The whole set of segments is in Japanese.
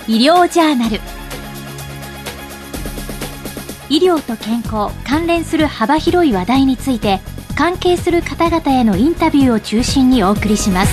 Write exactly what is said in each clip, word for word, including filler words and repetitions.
医療ジャーナル。医療と健康関連する幅広い話題について、関係する方々へのインタビューを中心にお送りします。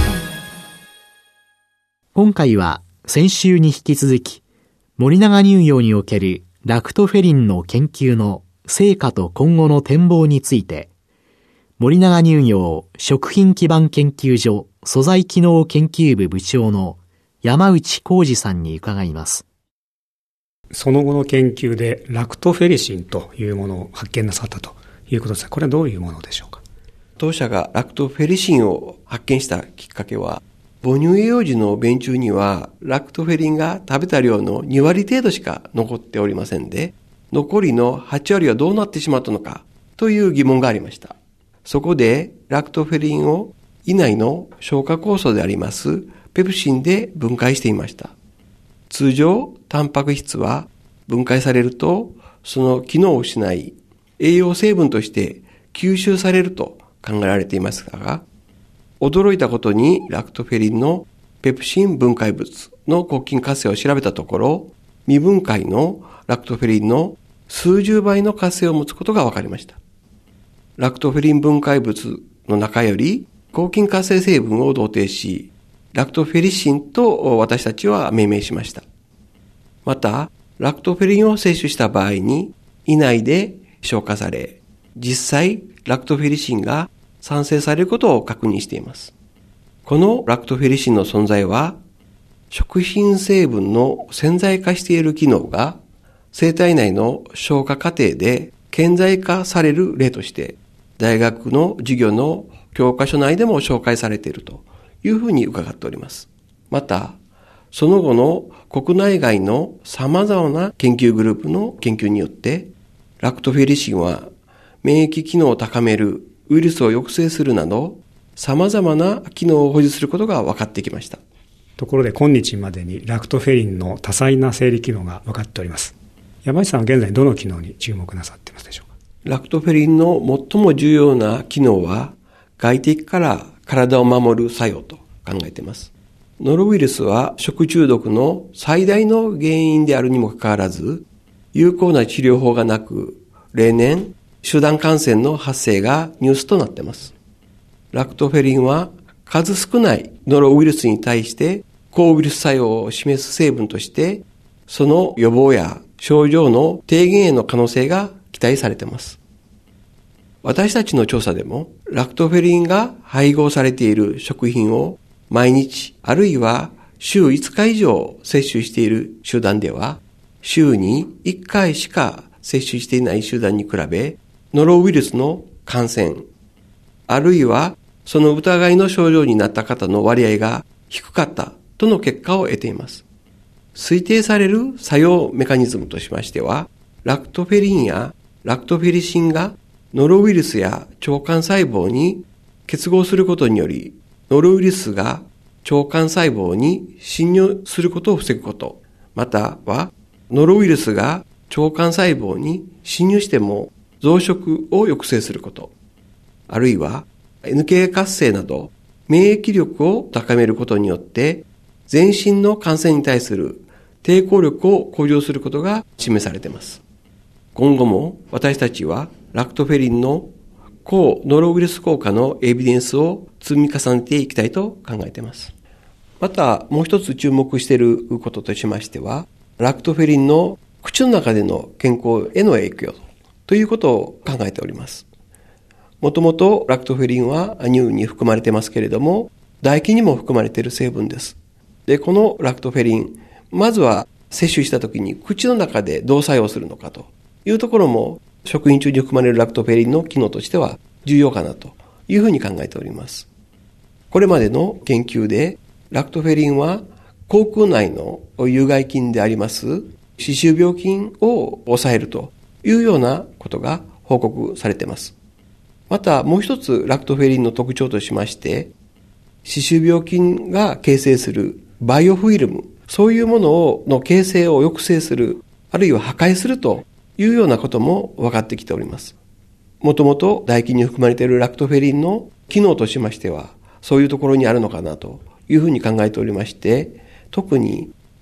今回は先週に引き続き、森永乳業におけるラクトフェリンの研究の成果と今後の展望について、森永乳業食品基盤研究所素材機能研究部部長の山内浩二さんに伺います。 その後の研究でラクトフェリシンというものを発見なさったということですが、これはどういうものでしょうか。 当社がラクトフェリシンを発見したきっかけは、母乳栄養時の便中にはラクトフェリンが食べた量のに割程度しか残っておりませんで、残りのはち割はどうなってしまったのかという疑問がありました。そこでラクトフェリンを胃内の消化酵素でありますペプシンで分解していました。通常、タンパク質は分解されるとその機能を失い、栄養成分として吸収されると考えられていますが、驚いたことにラクトフェリンのペプシン分解物の抗菌活性を調べたところ、未分解のラクトフェリンの数十倍の活性を持つことが分かりました。ラクトフェリン分解物の中より抗菌活性成分を同定し、ラクトフェリシンと私たちは命名しました。また、ラクトフェリンを摂取した場合に胃内で消化され、実際ラクトフェリシンが産生されることを確認しています。このラクトフェリシンの存在は、食品成分の潜在化している機能が生体内の消化過程で顕在化される例として、大学の授業の教科書内でも紹介されているというふうに伺っております。また、その後の国内外の様々な研究グループの研究によって、ラクトフェリシンは免疫機能を高める、ウイルスを抑制するなど、様々な機能を保持することが分かってきました。 ところで今日までにラクトフェリンの多彩な生理機能が分かっております。山内さんは現在どの機能に注目なさっていますでしょうか。 ラクトフェリンの最も重要な機能は、外敵から体を守る作用と考えています。ノロウイルスは食中毒の最大の原因であるにもかかわらず、有効な治療法がなく、例年、集団感染の発生がニュースとなっています。ラクトフェリンは数少ないノロウイルスに対して抗ウイルス作用を示す成分として、その予防や症状の低減への可能性が期待されています。私たちの調査でも、ラクトフェリンが配合されている食品を毎日あるいは週いつか以上摂取している集団では、週にいっかいしか摂取していない集団に比べ、ノロウイルスの感染、あるいはその疑いの症状になった方の割合が低かったとの結果を得ています。推定される作用メカニズムとしましては、ラクトフェリンやラクトフェリシンがノロウイルスや腸管細胞に結合することにより、ノロウイルスが腸管細胞に侵入することを防ぐこと、またはノロウイルスが腸管細胞に侵入しても増殖を抑制すること、あるいは エヌケー 活性など免疫力を高めることによって全身の感染に対する抵抗力を向上することが示されています。今後も私たちはラクトフェリンの抗ノロウイルス効果のエビデンスを積み重ねていきたいと考えています。またもう一つ注目していることとしましては、ラクトフェリンの口の中での健康への影響ということを考えております。もともとラクトフェリンは乳に含まれていますけれども、唾液にも含まれている成分です。で、このラクトフェリン、まずは摂取したときに口の中でどう作用するのかというところも、食品中に含まれるラクトフェリンの機能としては重要かなというふうに考えております。これまでの研究で、ラクトフェリンは口腔内の有害菌であります歯周病菌を抑えるというようなことが報告されています。またもう一つラクトフェリンの特徴としまして、歯周病菌が形成するバイオフィルム、そういうものをの形成を抑制する、あるいは破壊するというようなことも分かってきております。もともと唾液に含まれているラクトフェリンの機能としましては、そういうところにあるのかなというふうに考えておりまして、特に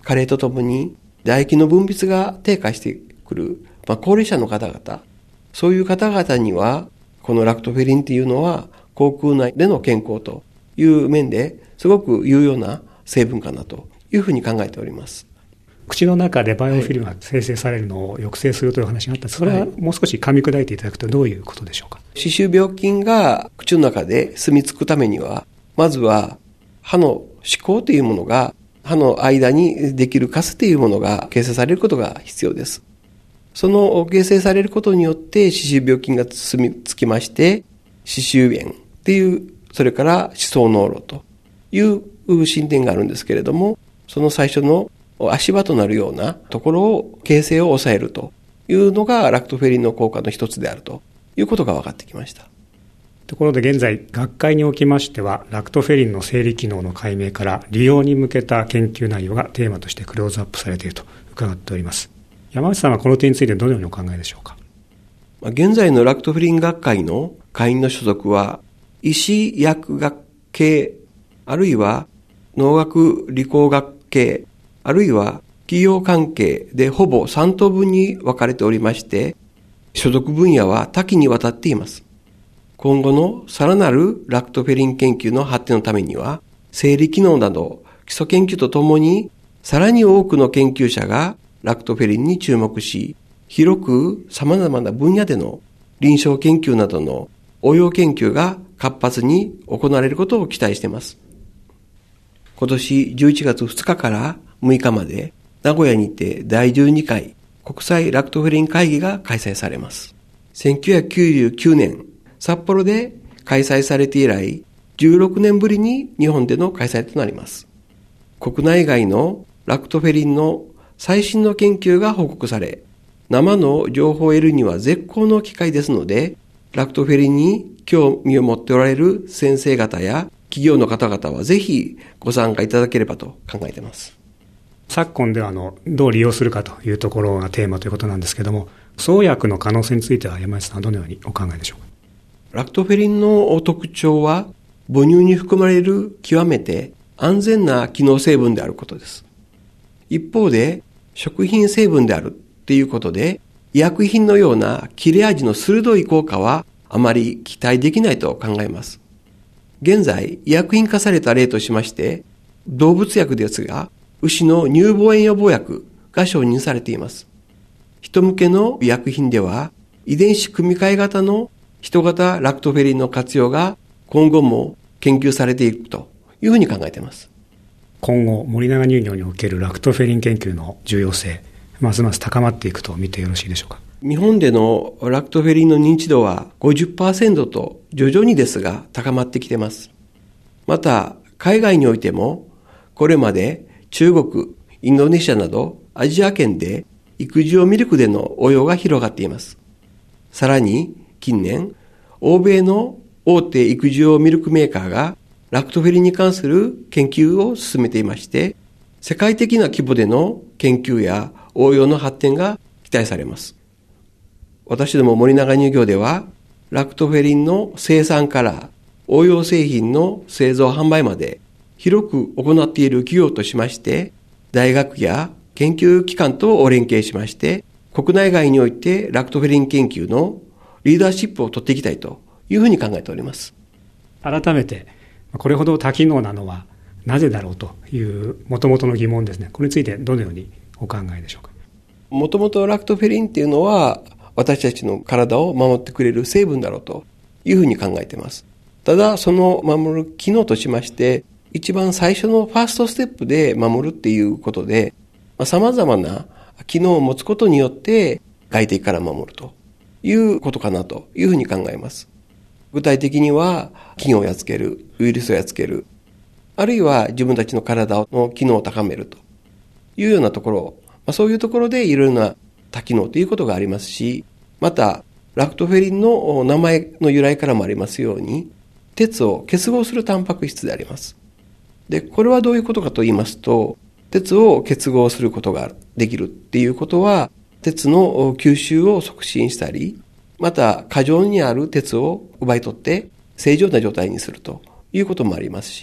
加齢とともに唾液の分泌が低下してくる、まあ、高齢者の方々、そういう方々には、このラクトフェリンっていうのは、口腔内での健康という面ですごく有用な成分かなというふうに考えております。 口の中でバイオフィルムが生成されるのを抑制するという話があったんです。それはもう少し噛み砕いていただくとどういうことでしょうか。 歯周病菌が口の中で住み着くためには、まずは歯の歯垢というものが歯の間にできるカスというものが形成されることが必要です。その形成されることによって歯周病菌が住み着きまして、歯周炎っていう、それから歯槽膿漏という進展があるんですけれども、その最初の足場となるようなところを形成を抑えるというのがラクトフェリンの効果の一つであるということが分かってきました。 ところで現在、学会におきましては、ラクトフェリンの生理機能の解明から利用に向けた研究内容がテーマとしてクローズアップされていると伺っております。山内さんはこの点についてどのようにお考えでしょうか。 現在のラクトフェリン学会の会員の所属は、医師薬学系、あるいは農学理工学系、あるいは企業関係でほぼさん等分に分かれておりまして、所属分野は多岐にわたっています。今後のさらなるラクトフェリン研究の発展のためには、生理機能など基礎研究とともに、さらに多くの研究者がラクトフェリンに注目し、広く様々な分野での臨床研究などの応用研究が活発に行われることを期待しています。今年じゅういちがつふつかからむいかまで名古屋にてだいじゅうにかい国際ラクトフェリン会議が開催されます。せんきゅうひゃくきゅうじゅうきゅうねん札幌で開催されて以来じゅうろくねんぶりに日本での開催となります。国内外のラクトフェリンの最新の研究が報告され、生の情報を得るには絶好の機会ですので、ラクトフェリンに興味を持っておられる先生方や企業の方々はぜひご参加いただければと考えています。 昨今ではあのどう利用するかというところがテーマということなんですけれども、創薬の可能性については山内さんはどのようにお考えでしょうか。 ラクトフェリンの特徴は母乳に含まれる極めて安全な機能成分であることです。一方で食品成分であるということで、医薬品のような切れ味の鋭い効果はあまり期待できないと考えます。現在、医薬品化された例としまして、動物薬ですが、牛の乳房炎予防薬が承認されています。人向けの医薬品では、遺伝子組み換え型の人型ラクトフェリンの活用が今後も研究されていくというふうに考えています。 今後、森永乳業におけるラクトフェリン研究の重要性、ますます高まっていくと見てよろしいでしょうか。 日本でのラクトフェリンの認知度は ごじゅっパーセント と徐々にですが高まってきています。また、海外においても、これまで中国、インドネシアなどアジア圏で育児用ミルクでの応用が広がっています。さらに、近年、欧米の大手育児用ミルクメーカーがラクトフェリンに関する研究を進めていまして、世界的な規模での研究や応用の発展が期待されます。私ども森永乳業では、ラクトフェリンの生産から応用製品の製造販売まで広く行っている企業としまして、大学や研究機関とお連携しまして、国内外においてラクトフェリン研究のリーダーシップを取っていきたいというふうに考えております。 改めて、これほど多機能なのはなぜだろうという元々の疑問ですね。これについてどのようにお考えでしょうか。 もともとラクトフェリンっていうのは私たちの体を守ってくれる成分だろうというふうに考えています。ただその守る機能としまして、一番最初のファーストステップで守るっていうことで、まあ、様々な機能を持つことによって外敵から守るということかなというふうに考えます。具体的には菌をやっつける、ウイルスをやっつける、あるいは自分たちの体の機能を高めるというようなところ、まあ、そういうところでいろいろな多機能ということがありますし、またラクトフェリンの名前の由来からもありますように、鉄を結合するタンパク質であります。で、これはどういうことかと言いますと、鉄を結合することができるっていうことは、鉄の吸収を促進したり、また過剰にある鉄を奪い取って正常な状態にするということもありますし、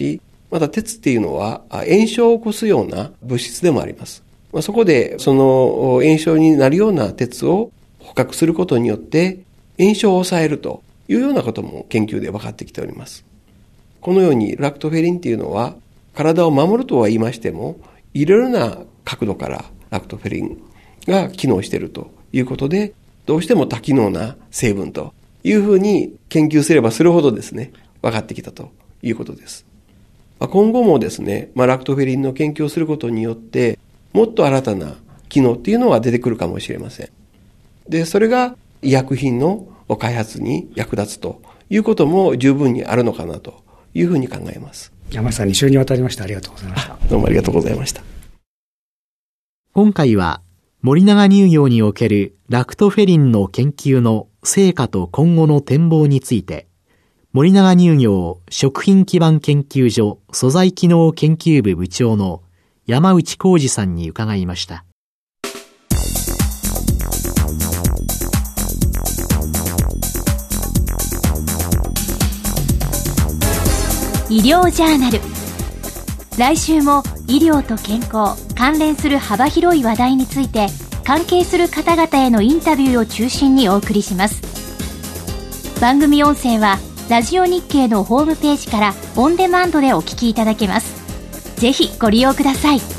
また鉄っていうのは炎症を起こすような物質でもあります。まあ、そこでその炎症になるような鉄を捕獲することによって炎症を抑えるというようなことも研究で分かってきております。このようにラクトフェリンっていうのは体を守るとは言いましても、いろいろな角度からラクトフェリンが機能しているということで、どうしても多機能な成分というふうに研究すればするほどですね、分かってきたということです。今後もですね、まあ、ラクトフェリンの研究をすることによって、もっと新たな機能っていうのは出てくるかもしれません。で、それが医薬品の開発に役立つということも十分にあるのかなというふうに考えます。 山下さん、に週にわたりましてありがとうございました。 どうもありがとうございました。 今回は森永乳業におけるラクトフェリンの研究の成果と今後の展望について、森永乳業食品基盤研究所素材機能研究部部長の山内浩二さんに伺いました。 医療ジャーナル。来週も医療と健康関連する幅広い話題について、関係する方々へのインタビューを中心にお送りします。番組音声はラジオ日経のホームページからオンデマンドでお聞きいただけます。ぜひご利用ください。